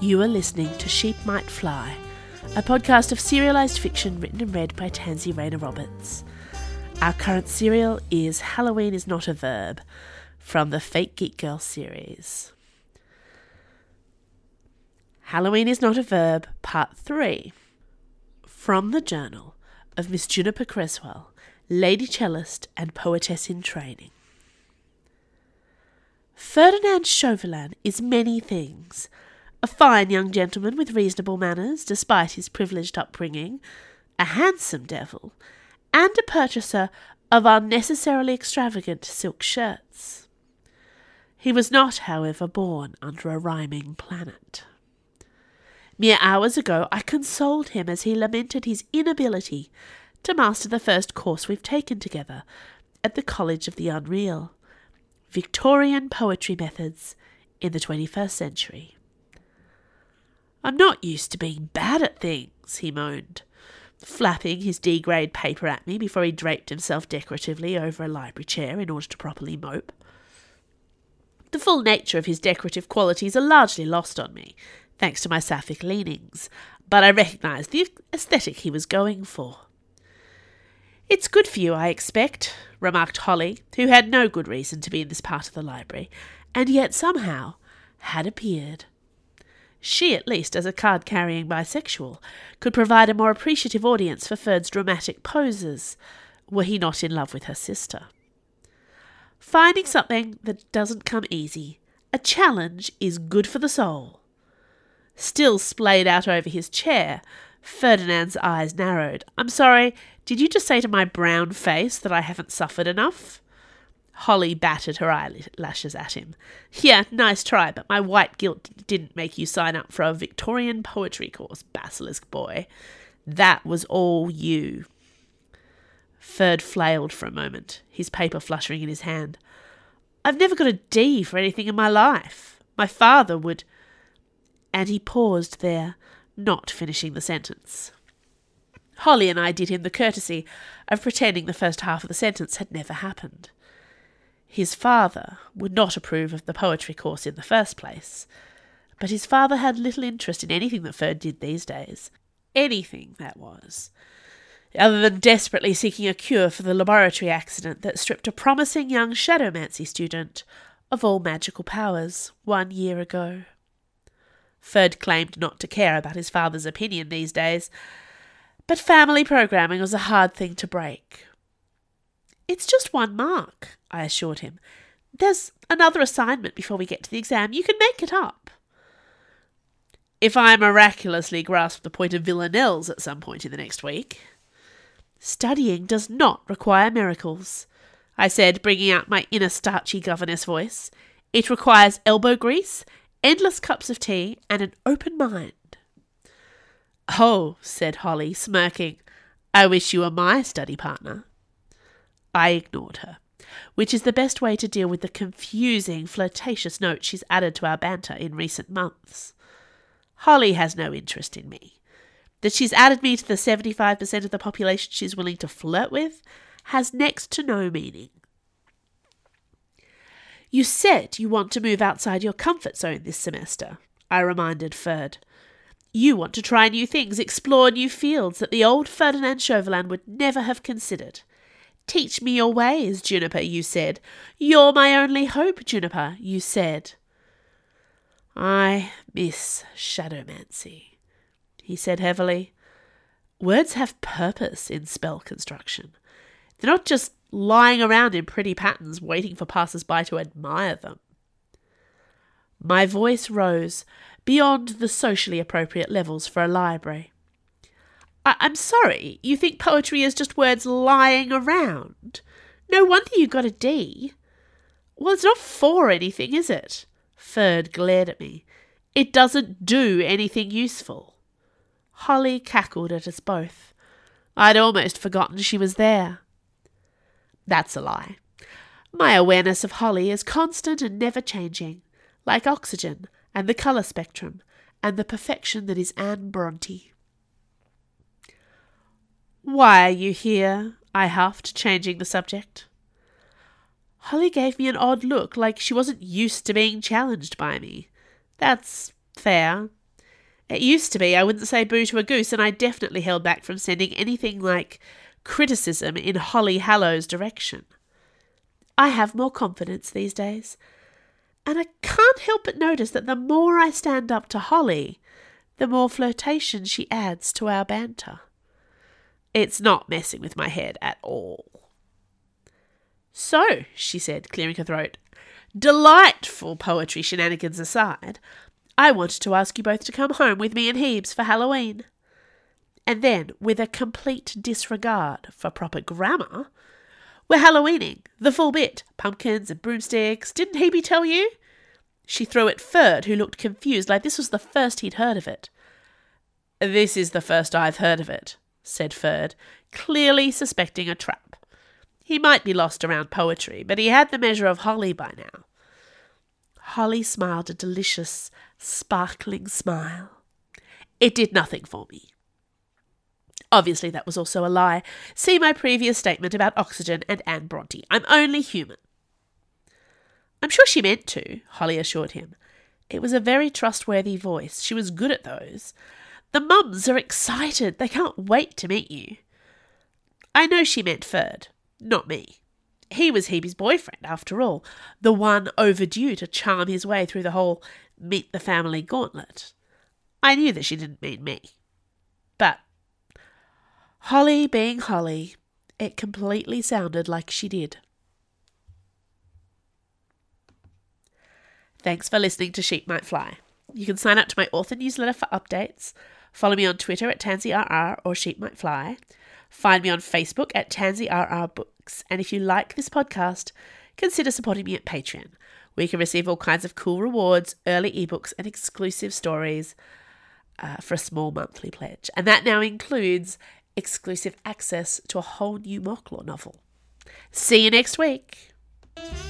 You are listening to Sheep Might Fly, a podcast of serialised fiction written and read by Tansy Rayner Roberts. Our current serial is Halloween is Not a Verb, from the Fake Geek Girl series. Halloween is Not a Verb, Part 3. From the journal of Miss Juniper Creswell, Lady Cellist and Poetess in Training. Ferdinand Chauvelin is many things. A fine young gentleman with reasonable manners, despite his privileged upbringing, a handsome devil, and a purchaser of unnecessarily extravagant silk shirts. He was not, however, born under a rhyming planet. Mere hours ago I consoled him as he lamented his inability to master the first course we've taken together at the College of the Unreal, Victorian Poetry Methods in the 21st Century. "I'm not used to being bad at things," he moaned, flapping his D-grade paper at me before he draped himself decoratively over a library chair in order to properly mope. The full nature of his decorative qualities are largely lost on me, thanks to my sapphic leanings, but I recognised the aesthetic he was going for. "It's good for you, I expect," remarked Holly, who had no good reason to be in this part of the library, and yet somehow had appeared. She, at least, as a card-carrying bisexual, could provide a more appreciative audience for Ferd's dramatic poses, were he not in love with her sister. Finding something that doesn't come easy, a challenge, is good for the soul. Still splayed out over his chair, Ferdinand's eyes narrowed. "I'm sorry, did you just say to my brown face that I haven't suffered enough?" Holly batted her eyelashes at him. "Yeah, nice try, but my white guilt didn't make you sign up for a Victorian poetry course, basilisk boy. That was all you." Ferd flailed for a moment, his paper fluttering in his hand. "I've never got a D for anything in my life. My father would—" And he paused there, not finishing the sentence. Holly and I did him the courtesy of pretending the first half of the sentence had never happened. His father would not approve of the poetry course in the first place, but his father had little interest in anything that Ferd did these days. Anything, that was, other than desperately seeking a cure for the laboratory accident that stripped a promising young shadowmancy student of all magical powers 1 year ago. Ferd claimed not to care about his father's opinion these days, but family programming was a hard thing to break. "It's just 1 mark, I assured him. "There's another assignment before we get to the exam. You can make it up." "If I miraculously grasp the point of villanelles at some point in the next week." "Studying does not require miracles," I said, bringing out my inner starchy governess voice. "It requires elbow grease, endless cups of tea, and an open mind." "Oh," said Holly, smirking, "I wish you were my study partner." I ignored her, which is the best way to deal with the confusing, flirtatious note she's added to our banter in recent months. Holly has no interest in me. That she's added me to the 75% of the population she's willing to flirt with has next to no meaning. "You said you want to move outside your comfort zone this semester," I reminded Ferd. "You want to try new things, explore new fields that the old Ferdinand Chauvelin would never have considered. Teach me your ways, Juniper, you said. You're my only hope, Juniper, you said." "I miss shadowmancy," he said heavily. Words have purpose in spell construction. They're not just lying around in pretty patterns waiting for passers-by to admire them. My voice rose beyond the socially appropriate levels for a library. I'm sorry, you think poetry is just words lying around? No wonder you got a D." "Well, it's not for anything, is it?" Ferd glared at me. "It doesn't do anything useful." Holly cackled at us both. I'd almost forgotten she was there. That's a lie. My awareness of Holly is constant and never changing, like oxygen and the colour spectrum and the perfection that is Anne Bronte. "Why are you here?" I huffed, changing the subject. Holly gave me an odd look, like she wasn't used to being challenged by me. That's fair. It used to be I wouldn't say boo to a goose, and I definitely held back from sending anything like criticism in Holly Hallow's direction. I have more confidence these days, and I can't help but notice that the more I stand up to Holly, the more flirtation she adds to our banter. It's not messing with my head at all. So, she said, clearing her throat, delightful poetry shenanigans aside, I wanted to ask you both to come home with me and Heebs for Halloween. And then, with a complete disregard for proper grammar, we're Halloweening, the full bit, pumpkins and broomsticks. Didn't Heebie tell you? She threw at Ferd, who looked confused, like this was the first he'd heard of it. This is the first I've heard of it, said Ferd, clearly suspecting a trap. He might be lost around poetry, but he had the measure of Holly by now. Holly smiled a delicious, sparkling smile. It did nothing for me. Obviously, that was also a lie. See my previous statement about Oxygen and Anne Bronte. I'm only human. I'm sure she meant to, Holly assured him. It was a very trustworthy voice. She was good at those. The mums are excited. They can't wait to meet you. I know she meant Ferd, not me. He was Heebie's boyfriend, after all, the one overdue to charm his way through the whole meet the family gauntlet. I knew that she didn't mean me. But Holly being Holly, it completely sounded like she did. Thanks for listening to Sheep Might Fly. You can sign up to my author newsletter for updates. Follow me on Twitter at TansyRR or Sheep Might Fly. Find me on Facebook at TansyRR Books. And if you like this podcast, consider supporting me at Patreon, where you can receive all kinds of cool rewards, early ebooks, and exclusive stories for a small monthly pledge. And that now includes exclusive access to a whole new Mock Law novel. See you next week.